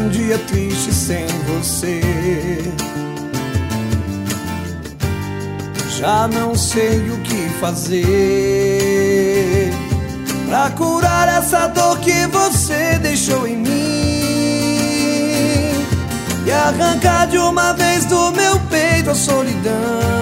um dia triste sem você. Já não sei o que fazer pra curar essa dor que você deixou em mim e arrancar de uma vez do meu peito a solidão.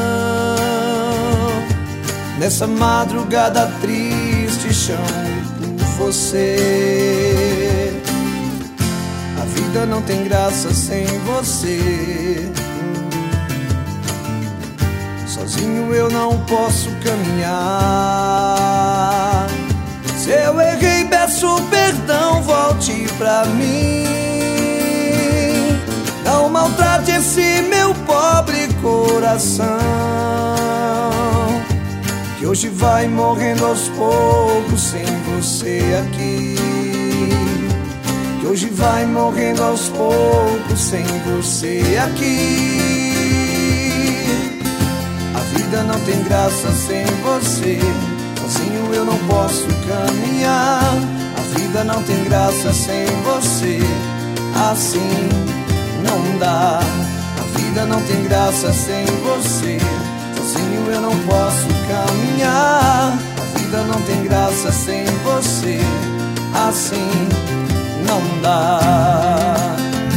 Nessa madrugada triste chamo por você. A vida não tem graça sem você. Sozinho eu não posso caminhar. Se eu errei, peço perdão, volte pra mim. Não maltrate esse meu pobre coração, que hoje vai morrendo aos poucos sem você aqui. Que hoje vai morrendo aos poucos sem você aqui. A vida não tem graça sem você. Sozinho eu não posso caminhar. A vida não tem graça sem você. Assim não dá. A vida não tem graça sem você. Sozinho eu não posso caminhar. A vida não tem graça sem você. Assim não dá.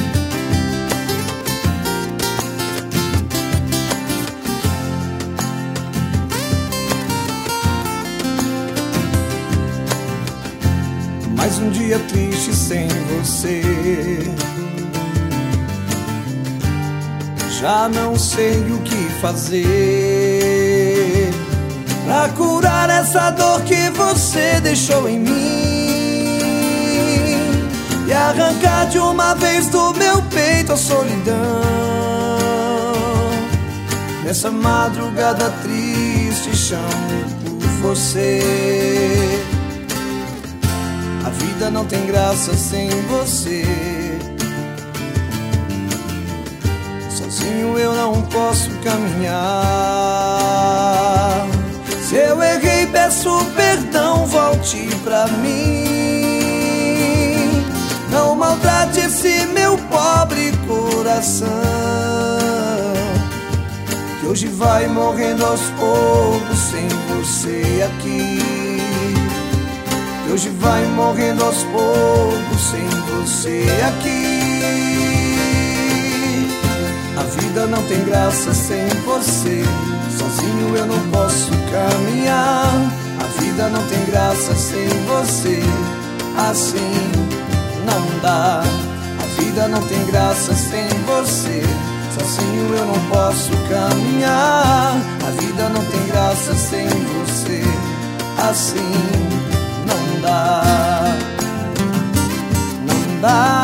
Mais um dia triste sem você. Já não sei o que fazer pra curar essa dor que você deixou em mim e arrancar de uma vez do meu peito a solidão. Nessa madrugada triste chamo por você. A vida não tem graça sem você. Sozinho eu não posso caminhar. Se eu errei, peço perdão, volte pra mim. Não maltrate esse meu pobre coração, que hoje vai morrendo aos poucos sem você aqui. Que hoje vai morrendo aos poucos sem você aqui. A vida não tem graça sem você. Sozinho eu não posso caminhar. A vida não tem graça sem você. Assim não dá. A vida não tem graça sem você. Sozinho eu não posso caminhar. A vida não tem graça sem você. Assim não dá. Não dá.